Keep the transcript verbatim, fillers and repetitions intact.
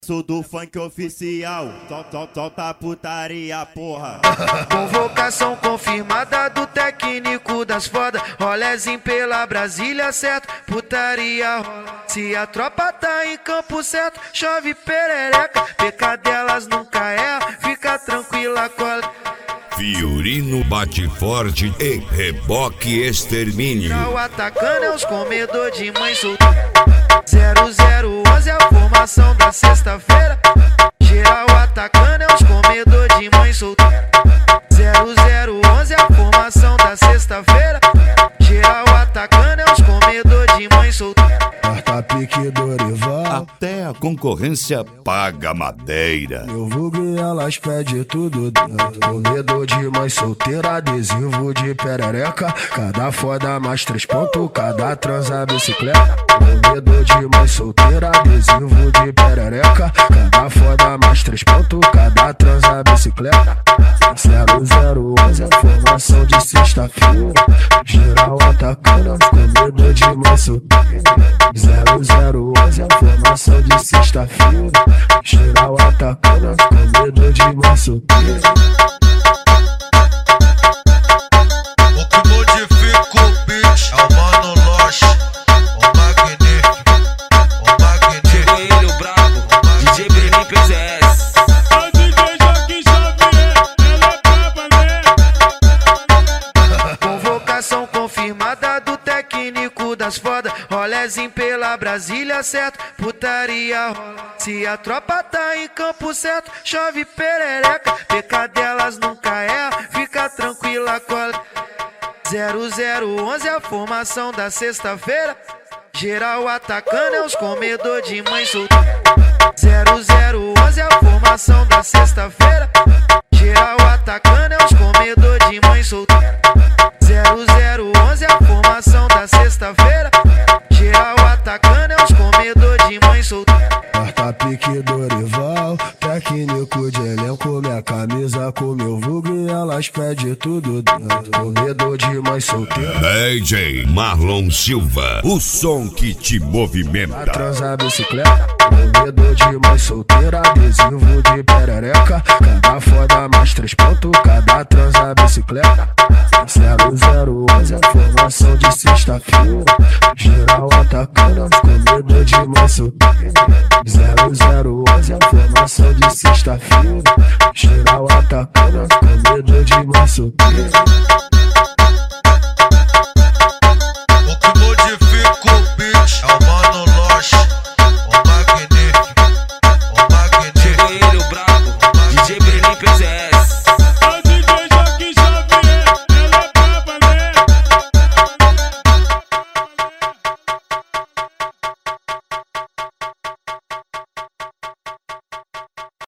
Sou do funk oficial, solta a putaria, porra. Convocação confirmada do técnico das foda. Rolezinho pela Brasília, certo? Putaria rola. Se a tropa tá em campo certo, chove perereca. Pecadelas nunca erra, fica tranquila, cola. Fiorino bate forte e reboque extermínio. O atacando é os comedor de mãe solteira. zero zero onze é a formação da sexta-feira. Geral atacando é os comedor de mãe solteira. zero zero onze é a formação da sexta-feira. Geral atacando é os comedor de mãe solteira. Quarta pique Dorival. Até a concorrência paga madeira. Eu vulgo e elas pedem tudo dentro. Comedor de mãe solteira, adesivo de perereca. Cada foda mais três pontos, cada transa bicicleta. Comedor de mãe solteira, adesivo de perereca. Cada foda mais três pontos, cada transa bicicleta. zero zero onze é formação de sexta-feira. Geral atacando os comedor de mãe solteira. zero zero onze é formação de sexta-feira. Geral atacando os comedor de mãe solteira. O que modifica o beat é o Mano Loche, o magnífico, o magnífico. Ele, o brabo, D J Brenin P Z S. O D J Joaquim Xavier, ela é braba, né? Convocação confirmada do técnico das foda. Rolezinho pela Brasília, certo? Putaria rola. Se a tropa tá em campo certo, chove perereca. Pecadelas nunca erra, fica tranquila, cola. zero zero onze é a formação da sexta-feira. Geral atacando é os comedor de mãe solteira. zero zero onze é a formação da sexta-feira. Geral atacando é os comedor de mãe solteira. zero zero onze é a formação da sexta-feira. Geral atacando é os comedor de mãe solteira. Quarta pique Dorival, técnico de elenco. Minha camisa com meu vulgo e elas pedem tudo dentro. Comedor de mãe solteira. D J Marlon Silva, o som que te A movimenta. transa bicicleta. Comedor de mãe solteira, adesivo de perereca. Cada foda mais três pontos, cada transa bicicleta. zero zero onze é formação de sexta-feira. Geral atacando os comedor de mãe solteira. zero zero onze é formação de sexta-feira. Geral atacando os comedor de mãe solteira.